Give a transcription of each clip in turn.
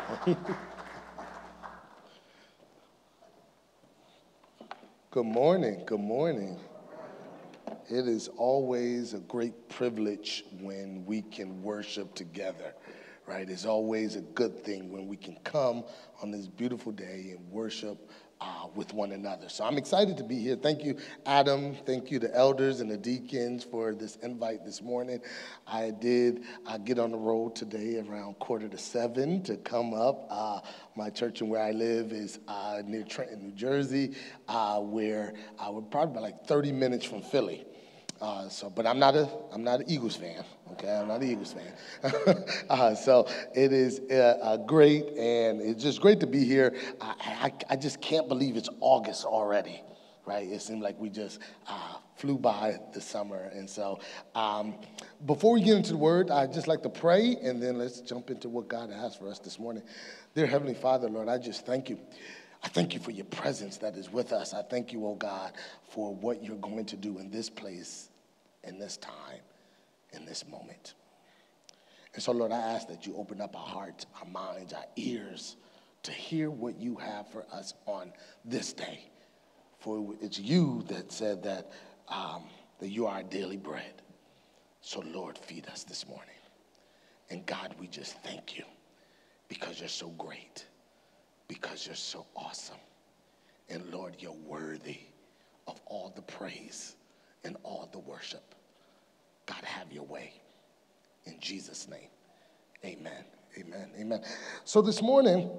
Good morning. Good morning. It is always a great privilege when we can worship together, right? It's always a good thing when we can come on this beautiful day and worship with one another. So I'm excited to be here. Thank you, Adam. Thank you, the elders and the deacons, for this invite this morning. I did get on the road today around 6:45 to come up. My church and where I live is near Trenton, New Jersey, where we're probably like 30 minutes from Philly. But I'm not an Eagles fan. Okay, I'm not an Eagles fan. So it is great, and it's just great to be here. I just can't believe it's August already, right? It seemed like we just flew by the summer, and so before we get into the Word, I'd just like to pray, and then let's jump into what God has for us this morning. Dear Heavenly Father, Lord, I just thank you. I thank you for your presence that is with us. I thank you, oh God, for what you're going to do in this place, in this time, in this moment. And so, Lord, I ask that you open up our hearts, our minds, our ears to hear what you have for us on this day. For it's you that said that you are our daily bread. So, Lord, feed us this morning. And God, we just thank you because you're so great, because you're so awesome. And Lord, you're worthy of all the praise and all the worship. God, have your way. In Jesus' name, amen, amen, amen. So this morning,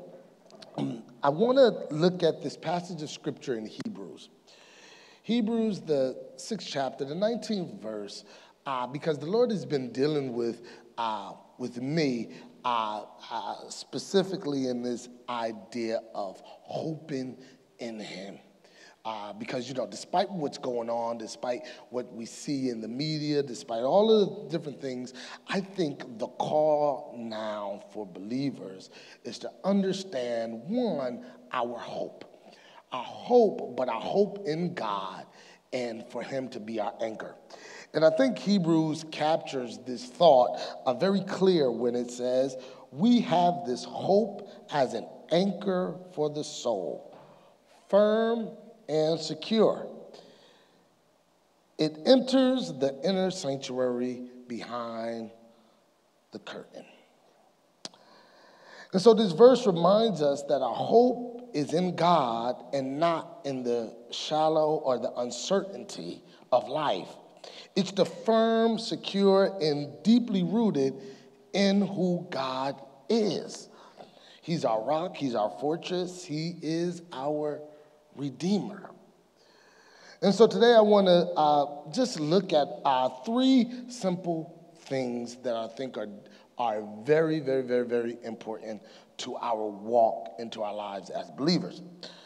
I want to look at this passage of scripture in Hebrews. Hebrews, the 6th chapter, the 19th verse, because the Lord has been dealing with me specifically in this idea of hoping in him. Because, despite what's going on, despite what we see in the media, despite all of the different things, I think the call now for believers is to understand, one, our hope. Our hope, but our hope in God and for him to be our anchor. And I think Hebrews captures this thought very clear when it says, we have this hope as an anchor for the soul, firm and secure. It enters the inner sanctuary behind the curtain. And so this verse reminds us that our hope is in God and not in the shallow or the uncertainty of life. It's the firm, secure, and deeply rooted in who God is. He's our rock, he's our fortress, he is our Redeemer. And so today I want to just look at 3 simple things that I think are very, very, very, very important to our walk into our lives as believers.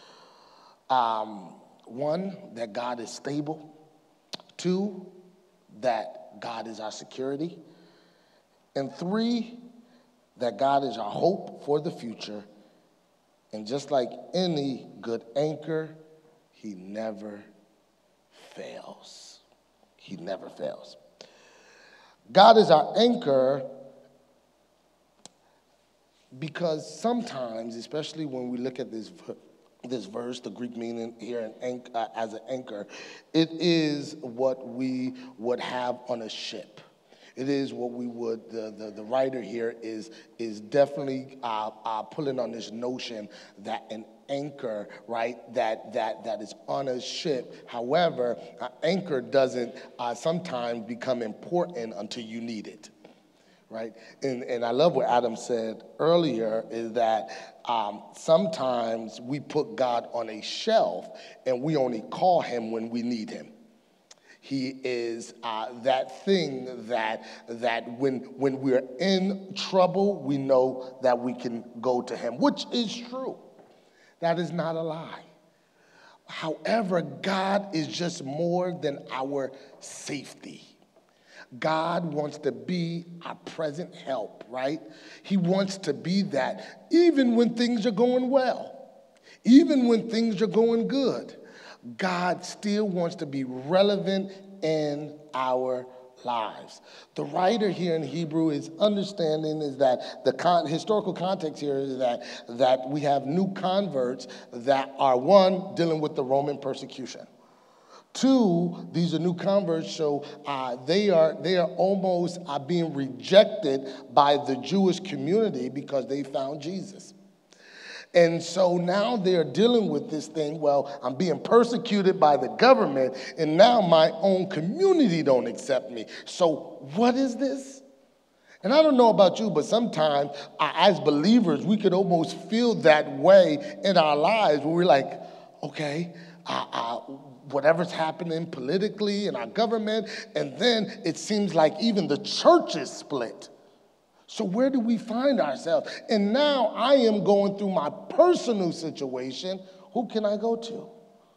1, that God is stable. 2, that God is our security. And 3, that God is our hope for the future. And just like any good anchor, he never fails. He never fails. God is our anchor because sometimes, especially when we look at this verse, the Greek meaning here as an anchor, it is what we would have on a ship. It is what we would, the writer here is definitely pulling on this notion that an anchor, right, that is on a ship. However, an anchor doesn't sometimes become important until you need it, right? And I love what Adam said earlier is that sometimes we put God on a shelf and we only call him when we need him. He is that thing that when we're in trouble, we know that we can go to him, which is true. That is not a lie. However, God is just more than our safety. God wants to be our present help, right? He wants to be that even when things are going well, even when things are going good. God still wants to be relevant in our lives. The writer here in Hebrew is understanding is that the historical context here is that we have new converts that are, one, dealing with the Roman persecution. Two, these are new converts, so they are almost being rejected by the Jewish community because they found Jesus. And so now they're dealing with this thing, well, I'm being persecuted by the government, and now my own community don't accept me. So what is this? And I don't know about you, but sometimes as believers, we could almost feel that way in our lives where we're like, okay, whatever's happening politically in our government, and then it seems like even the church is split. So where do we find ourselves? And now I am going through my personal situation. Who can I go to?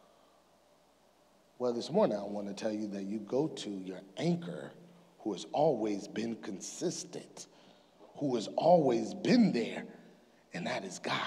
Well, this morning I want to tell you that you go to your anchor who has always been consistent, who has always been there, and that is God.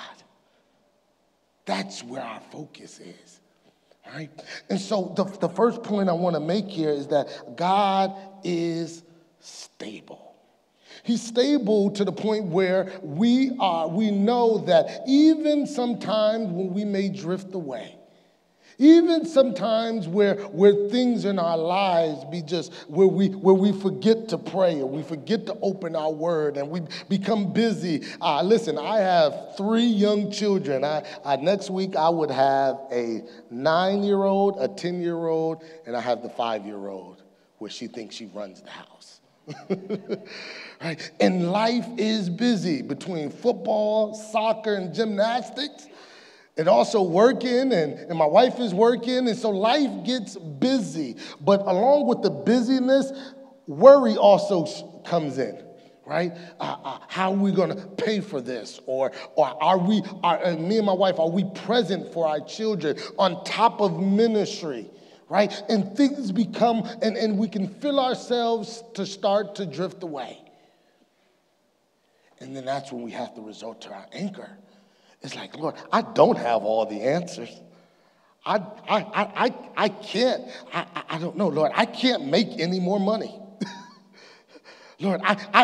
That's where our focus is, right? And so the first point I want to make here is that God is stable. He's stable to the point where we know that even sometimes when we may drift away, even sometimes where things in our lives be just where we forget to pray or we forget to open our word and we become busy. Listen, I have 3 young children. Next week I would have a 9-year-old, a 10-year-old, and I have the 5-year-old where she thinks she runs the house. Right? And life is busy between football, soccer, and gymnastics. And also working, and my wife is working, and so life gets busy. But along with the busyness, worry also comes in, right? How are we going to pay for this? Or me and my wife, are we present for our children on top of ministry? Right? And things become, and we can feel ourselves to start to drift away. And then that's when we have to resort to our anchor. It's like, Lord, I don't have all the answers. I can't, I don't know, Lord, I can't make any more money. Lord,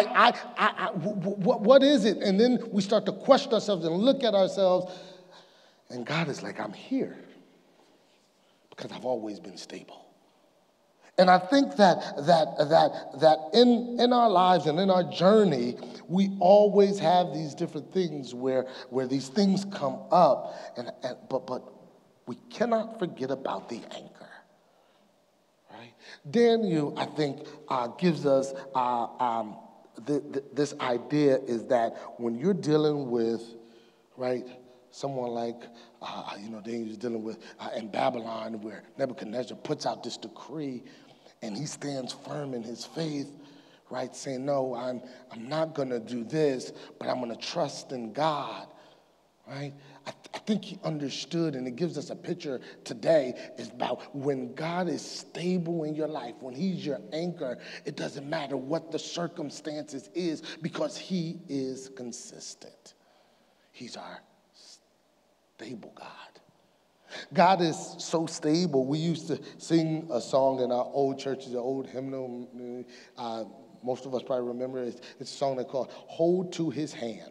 what is it? And then we start to question ourselves and look at ourselves, and God is like, I'm here. Because I've always been stable. And I think that in our lives and in our journey, we always have these different things where these things come up, but we cannot forget about the anchor. Right? Daniel, I think, gives us this idea is that when you're dealing with, right, someone like, Daniel's dealing with in Babylon, where Nebuchadnezzar puts out this decree, and he stands firm in his faith, right, saying, no, I'm not going to do this, but I'm going to trust in God, right? I think he understood, and it gives us a picture today, is about when God is stable in your life, when he's your anchor, it doesn't matter what the circumstances is, because he is consistent. He's our stable God. God is so stable. We used to sing a song in our old churches, an old hymnal. Most of us probably remember it. It's a song they call Hold to His Hand.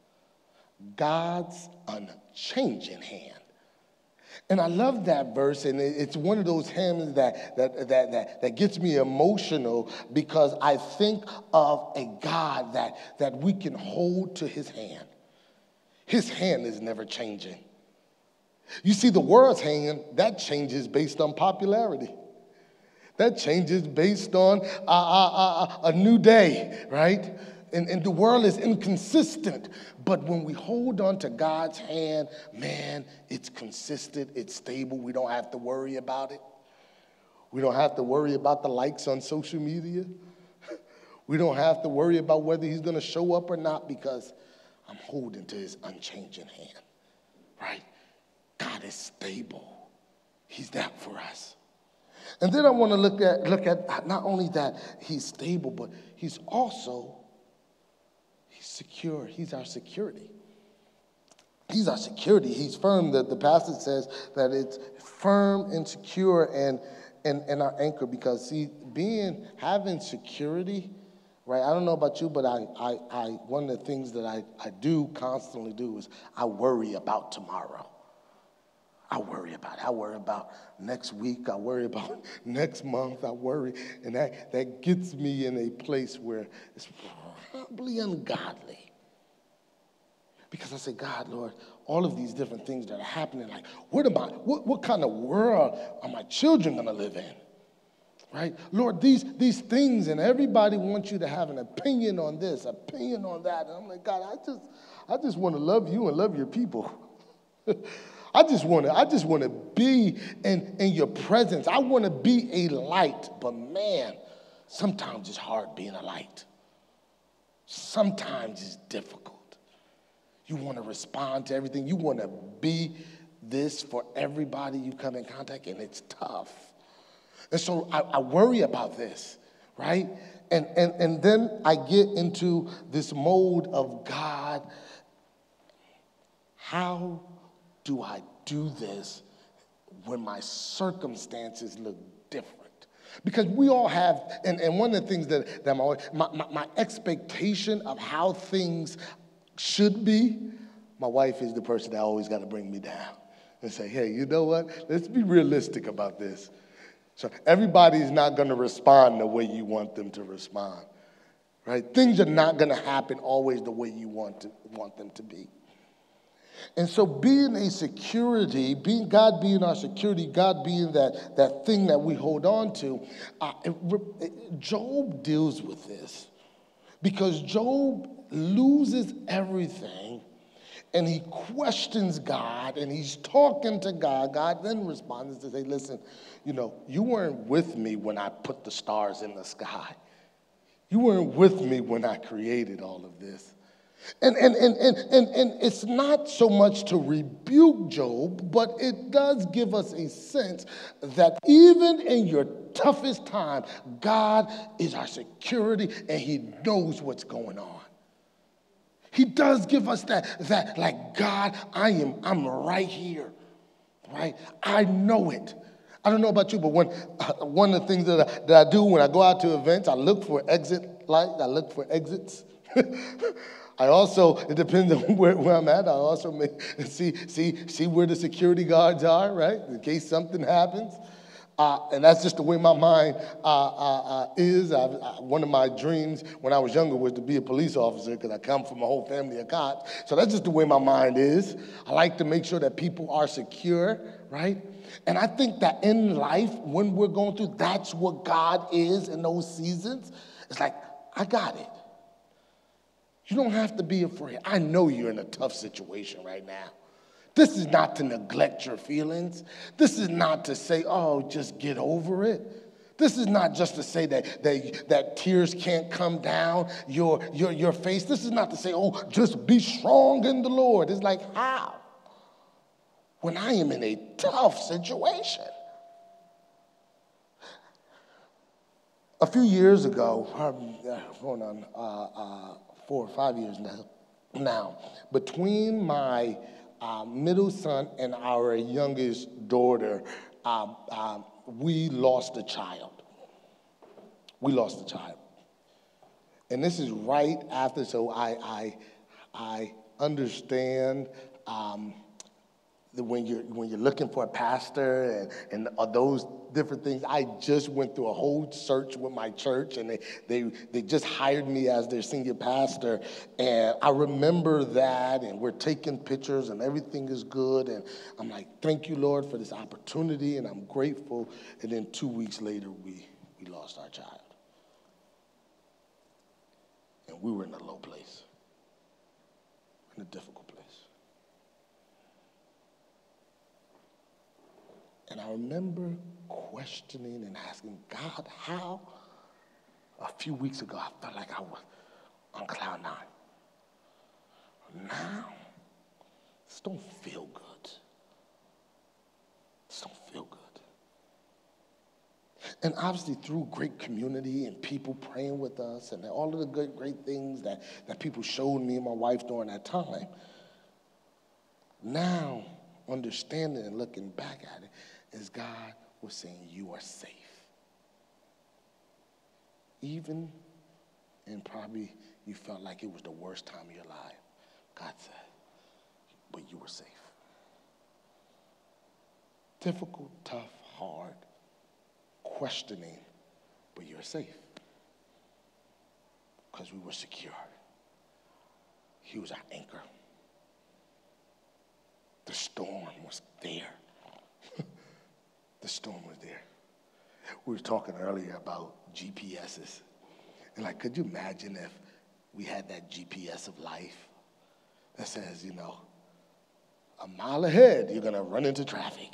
God's unchanging hand. And I love that verse, and it's one of those hymns that gets me emotional because I think of a God that we can hold to his hand. His hand is never changing. You see, the world's hand, that changes based on popularity. That changes based on a new day, right? And the world is inconsistent. But when we hold on to God's hand, man, it's consistent, it's stable. We don't have to worry about it. We don't have to worry about the likes on social media. We don't have to worry about whether he's going to show up or not because I'm holding to his unchanging hand, right? God is stable. He's that for us. And then I want to look at not only that he's stable, but he's secure. He's our security. He's our security. He's firm. The passage says that it's firm and secure. And and our anchor, because see, having security, right? I don't know about you, but I one of the things that I do constantly do is I worry about tomorrow. I worry about it. I worry about next week. I worry about next month. I worry, and that gets me in a place where it's probably ungodly. Because I say, God, Lord, all of these different things that are happening, like, what kind of world are my children going to live in? Right? Lord, these things, and everybody wants you to have an opinion on this, opinion on that. And I'm like, God, I just want to love you and love your people. I just want to be in your presence. I want to be a light. But man, sometimes it's hard being a light. Sometimes it's difficult. You want to respond to everything. You want to be this for everybody you come in contact, and it's tough. And so I worry about this, right? And then I get into this mode of, God, how do I do this when my circumstances look different? Because we all have, and one of the things that my expectation of how things should be, my wife is the person that always got to bring me down and say, hey, you know what? Let's be realistic about this. So everybody's not going to respond the way you want them to respond, right? Things are not going to happen always the way you want them to be. And so being a security, God being our security, God being that thing that we hold on to, Job deals with this. Because Job loses everything, and he questions God, and he's talking to God. God then responds to say, listen, you weren't with me when I put the stars in the sky. You weren't with me when I created all of this. And it's not so much to rebuke Job, but it does give us a sense that even in your toughest time, God is our security and he knows what's going on. He does give us that like, God, I'm right here, right? I know it. I don't know about you, but one of the things that I do when I go out to events, I look for exit lights, I look for exits. I also, it depends on where I'm at, I also see where the security guards are, right, in case something happens. And that's just the way my mind is. One of my dreams when I was younger was to be a police officer because I come from a whole family of cops. So that's just the way my mind is. I like to make sure that people are secure, right? And I think that in life, when we're going through, that's what God is in those seasons. It's like, I got it. You don't have to be afraid. I know you're in a tough situation right now. This is not to neglect your feelings. This is not to say, oh, just get over it. This is not just to say that tears can't come down your face. This is not to say, oh, just be strong in the Lord. It's like, how? When I am in a tough situation. A few years ago, going on 4 or 5 years now, between my middle son and our youngest daughter, we lost a child. We lost a child. And this is right after, so I understand that when you're looking for a pastor and those different things. I just went through a whole search with my church, and they just hired me as their senior pastor. And I remember that, and we're taking pictures, and everything is good. And I'm like, thank you, Lord, for this opportunity, and I'm grateful. And then 2 weeks later, we lost our child. And we were in a low place, in a difficult place. And I remember questioning and asking, God, how? A few weeks ago, I felt like I was on cloud 9. Now, this don't feel good. This don't feel good. And obviously through great community and people praying with us and all of the great things that people showed me and my wife during that time, now understanding and looking back at it is, God, was saying, you are safe. Even, and probably you felt like it was the worst time of your life, God said, but you were safe. Difficult, tough, hard, questioning, but you're safe. Because we were secure. He was our anchor. The storm was there. The storm was there. We were talking earlier about GPSs. And like, could you imagine if we had that GPS of life that says, you know, a mile ahead, you're going to run into traffic.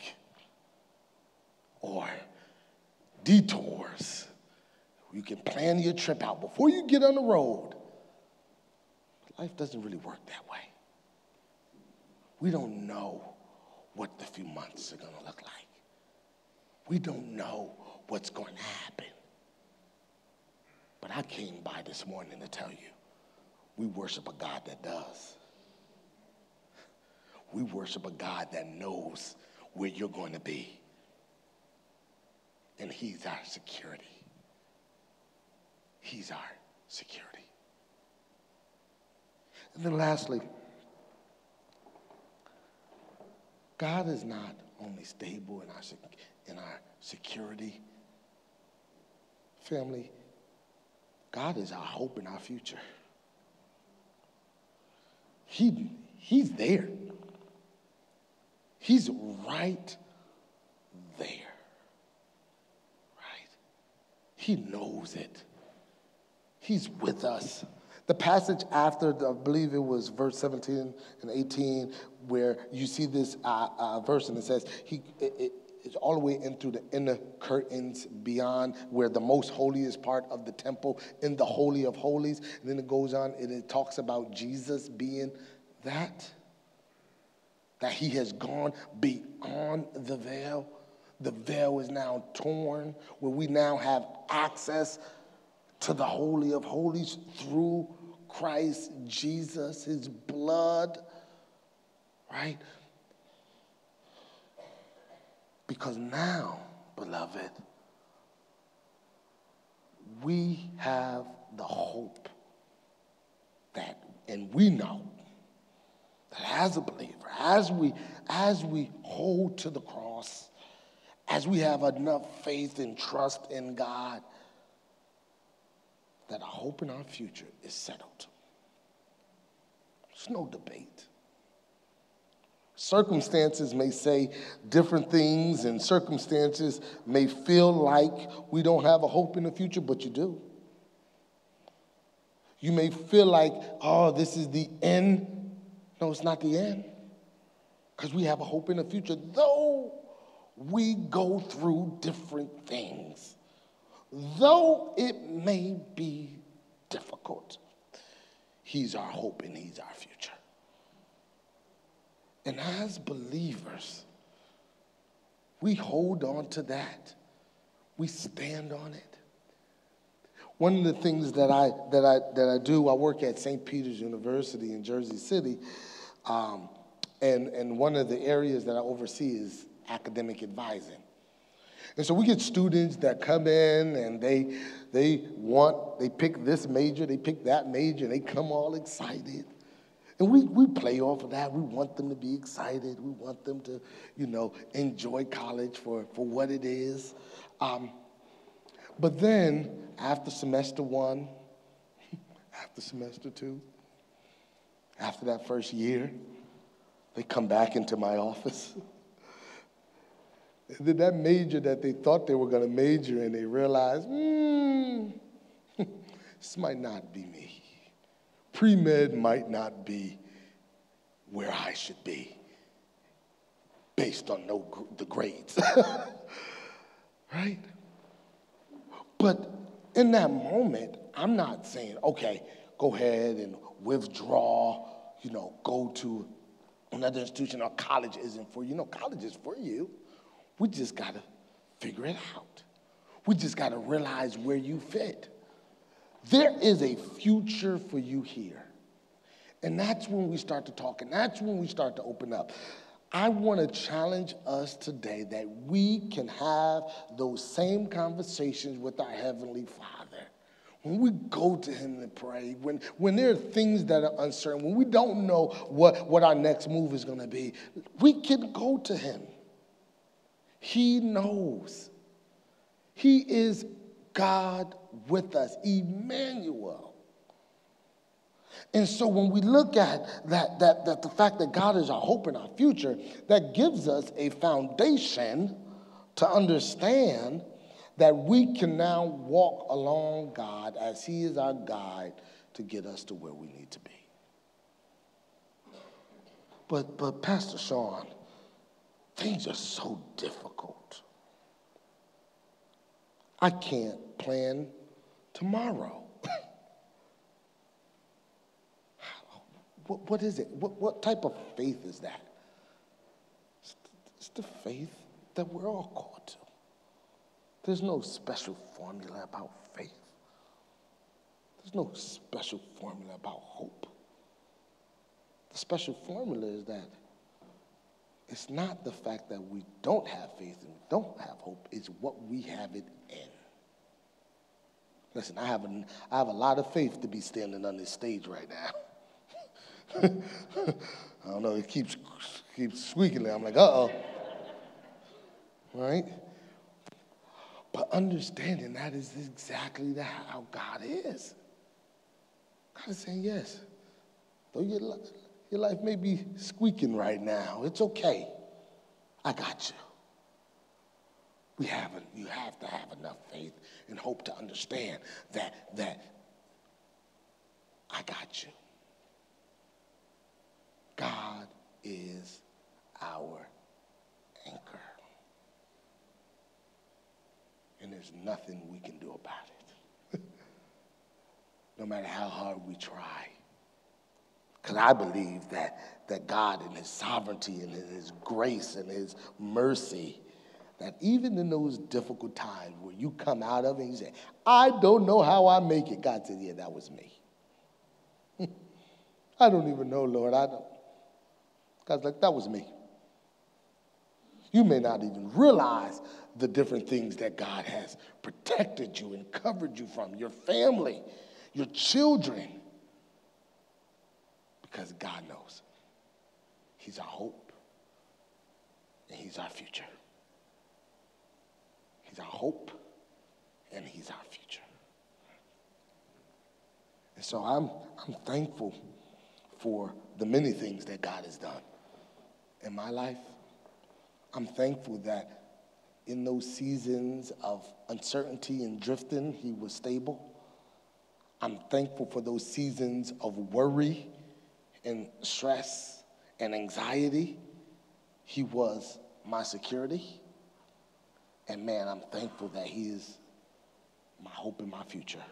Or detours. You can plan your trip out before you get on the road. Life doesn't really work that way. We don't know what the few months are going to look like. We don't know what's going to happen. But I came by this morning to tell you, we worship a God that does. We worship a God that knows where you're going to be. And he's our security. He's our security. And then lastly, God is not only stable in our security. Family, God is our hope and our future. He's there. He's right there. Right? He knows it. He's with us. The passage after, I believe it was verse 17 and 18, where you see this verse, and it says, it's all the way into the inner curtains beyond where the most holiest part of the temple, in the Holy of Holies. And then it goes on, and it talks about Jesus being that he has gone beyond the veil. The veil is now torn, where we now have access to the Holy of Holies through Christ Jesus, his blood, right? Because now, beloved, we have the hope that, and we know that as a believer, as we hold to the cross, as we have enough faith and trust in God, that our hope in our future is settled. There's no debate. Circumstances may say different things, and circumstances may feel like we don't have a hope in the future, but you do. You may feel like, oh, this is the end. No, it's not the end, because we have a hope in the future, though we go through different things. Though it may be difficult, he's our hope and he's our future. And as believers, we hold on to that. We stand on it. One of the things that I do, I work at St. Peter's University in Jersey City, and one of the areas that I oversee is academic advising. And so we get students that come in and they pick this major, they pick that major, and they come all excited. And we play off of that. We want them to be excited. We want them to, enjoy college for what it is. But then after semester 1, after semester 2, after that first year, they come back into my office. And then that major that they thought they were going to major in, they realized, this might not be me. Pre-med might not be where I should be based on the grades. Right? But in that moment, I'm not saying, okay, go ahead and withdraw, go to another institution, or college isn't for you. No, college is for you. We just got to figure it out. We just got to realize where you fit. There is a future for you here. And that's when we start to talk, and that's when we start to open up. I want to challenge us today that we can have those same conversations with our Heavenly Father. When we go to him and pray, when there are things that are uncertain, when we don't know what our next move is going to be, we can go to him. He knows. He is God with us, Emmanuel. And so when we look at that the fact that God is our hope and our future, that gives us a foundation to understand that we can now walk along God as he is our guide to get us to where we need to be. But Pastor Sean, things are so difficult. I can't plan tomorrow. What is it? What type of faith is that? It's the faith that we're all called to. There's no special formula about faith. There's no special formula about hope. The special formula is that it's not the fact that we don't have faith and we don't have hope, it's what we have it in. Listen, I have a lot of faith to be standing on this stage right now. I don't know, it keeps squeaking there. I'm like, uh-oh. Right? But understanding that is exactly how God is. God is saying, yes, though your life may be squeaking right now, it's okay. I got you. You have to have enough faith and hope to understand that I got you. God is our anchor. And there's nothing we can do about it. No matter how hard we try. Because I believe that God in his sovereignty and in his grace and his mercy, that even in those difficult times where you come out of it and you say, I don't know how I make it. God said, yeah, that was me. I don't even know, Lord. I don't. God's like, that was me. You may not even realize the different things that God has protected you and covered you from, your family, your children, because God knows. He's our hope and he's our future. He's our hope and he's our future. And so I'm thankful for the many things that God has done in my life. I'm thankful that in those seasons of uncertainty and drifting, he was stable. I'm thankful for those seasons of worry and stress and anxiety. He was my security. And man, I'm thankful that he is my hope and my future.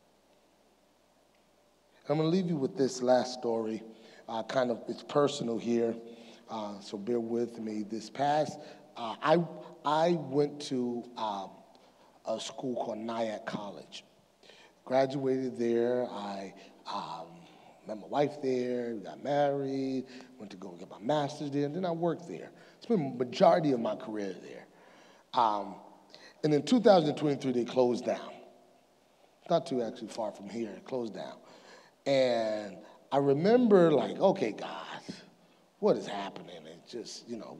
I'm going to leave you with this last story. It's personal here, so bear with me. This past, I went to a school called Nyack College. Graduated there. I met my wife there. We got married. Went to go get my master's there, and then I worked there. Spent the majority of my career there. And in 2023, they closed down. Not too actually far from here. It closed down. And I remember like, okay, God, what is happening? It just,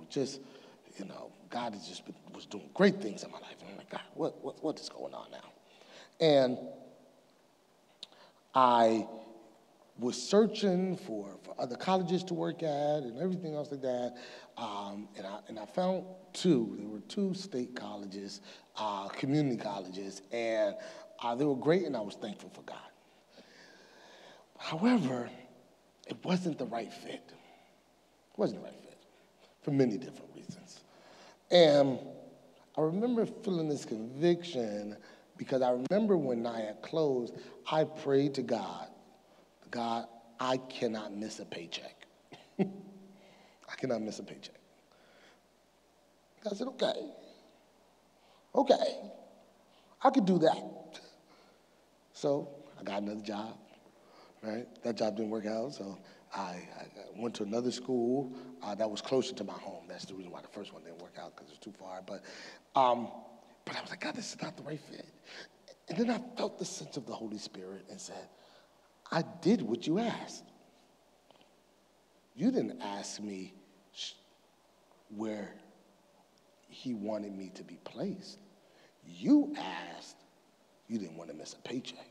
God was doing great things in my life. And I'm like, God, what is going on now? And I was searching for other colleges to work at and everything else like that. And I found two. There were two state colleges, community colleges, and they were great, and I was thankful for God. However, it wasn't the right fit. It wasn't the right fit for many different reasons. And I remember feeling this conviction because I remember when Nyack closed, I prayed to God, God, I cannot miss a paycheck. I cannot miss a paycheck. God said, okay, I could do that. So I got another job. Right? That job didn't work out, so I went to another school that was closer to my home. That's the reason why the first one didn't work out, because it was too far. But I was like, God, this is not the right fit. And then I felt the sense of the Holy Spirit and said, I did what you asked. You didn't ask me where he wanted me to be placed. You asked, you didn't want to miss a paycheck.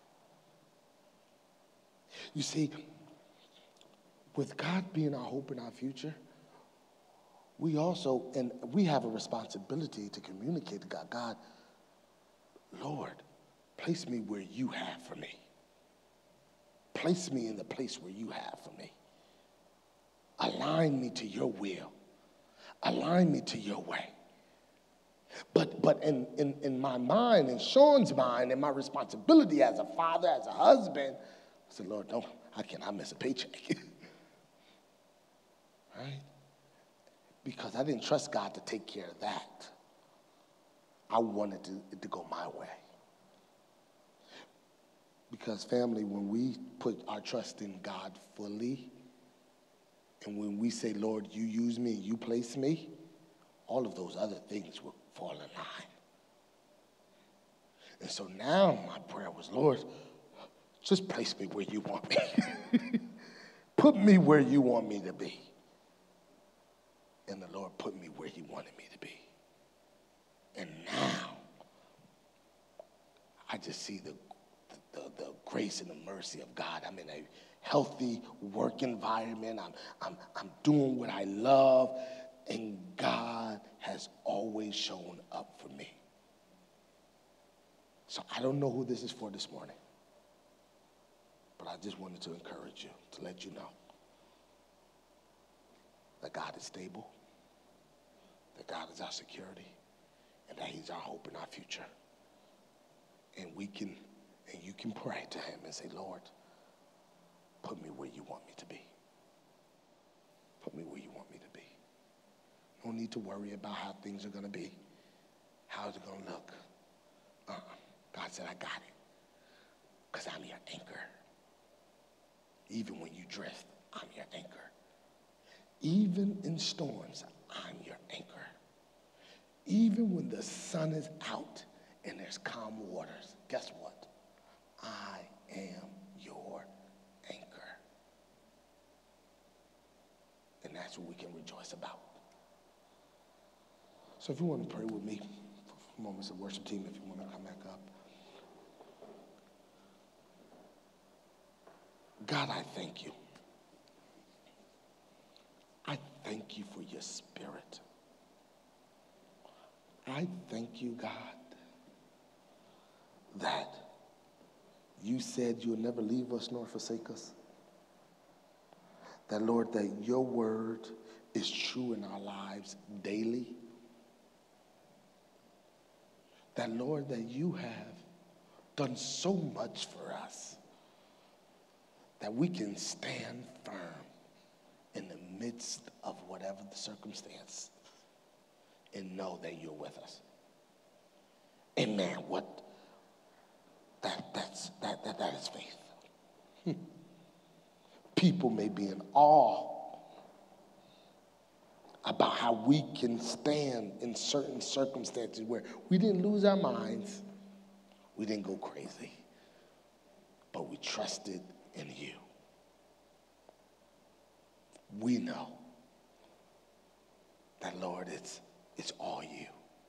You see, with God being our hope and our future, we also, and we have a responsibility to communicate to God, God, Lord, place me where you have for me. Place me in the place where you have for me. Align me to your will. Align me to your way. But in my mind, in Sean's mind, and my responsibility as a father, as a husband, I said, Lord, how can I miss a paycheck? Right? Because I didn't trust God to take care of that. I wanted it to go my way. Because family, when we put our trust in God fully, and when we say, Lord, you use me and you place me, all of those other things will fall in line. And so now my prayer was, Lord, just place me where you want me. Put me where you want me to be. And the Lord put me where he wanted me to be. And now I just see the grace and the mercy of God. I'm in a healthy work environment. I'm doing what I love. And God has always shown up for me. So I don't know who this is for this morning. But I just wanted to encourage you, to let you know that God is stable, that God is our security, and that he's our hope and our future. And you can pray to him and say, Lord, put me where you want me to be. Put me where you want me to be. No need to worry about how things are going to be. How's it going to look? God said, I got it. Because I'm your anchor. Even when you drift, I'm your anchor. Even in storms, I'm your anchor. Even when the sun is out and there's calm waters, guess what? I am your anchor. And that's what we can rejoice about. So if you want to pray with me for moments of worship, team, if you want to come back up. God, I thank you. I thank you for your spirit. I thank you, God, that you said you'll never leave us nor forsake us. That, Lord, that your word is true in our lives daily. That, Lord, that you have done so much for us that we can stand firm in the midst of whatever the circumstance and know that you're with us. Amen. That is faith. People may be in awe about how we can stand in certain circumstances where we didn't lose our minds, we didn't go crazy, but we trusted in you. We know that, Lord, it's all you.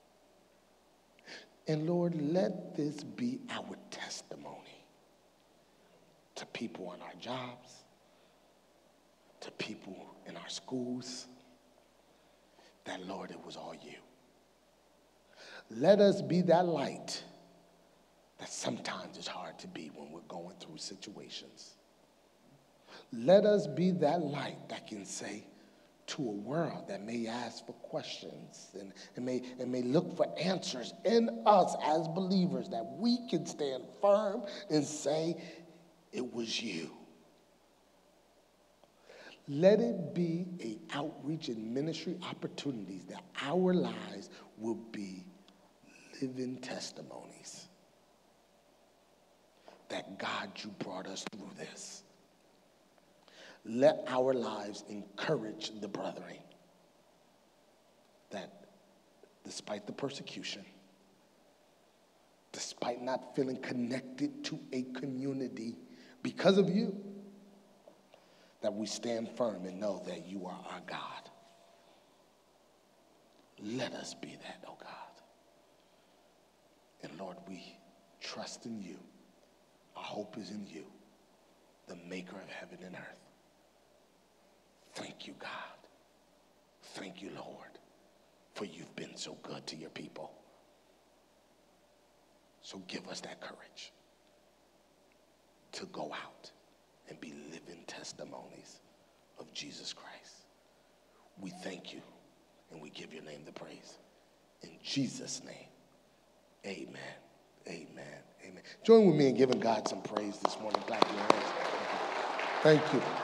And Lord, let this be our testimony to people on our jobs, to people in our schools, that, Lord, it was all you. Let us be that light that sometimes is hard to be when we're going through situations. Let us be that light that can say to a world that may ask for questions and may look for answers in us as believers, that we can stand firm and say, it was you. Let it be an outreach and ministry opportunities that our lives will be living testimonies that, God, you brought us through this. Let our lives encourage the brethren that despite the persecution, despite not feeling connected to a community because of you, that we stand firm and know that you are our God. Let us be that, oh God. And Lord, we trust in you. Our hope is in you, the maker of heaven and earth. Thank you, God. Thank you, Lord, for you've been so good to your people. So give us that courage to go out and be living testimonies of Jesus Christ. We thank you and we give your name the praise. In Jesus' name, amen, amen, amen. Join with me in giving God some praise this morning. Clap your hands. Thank you.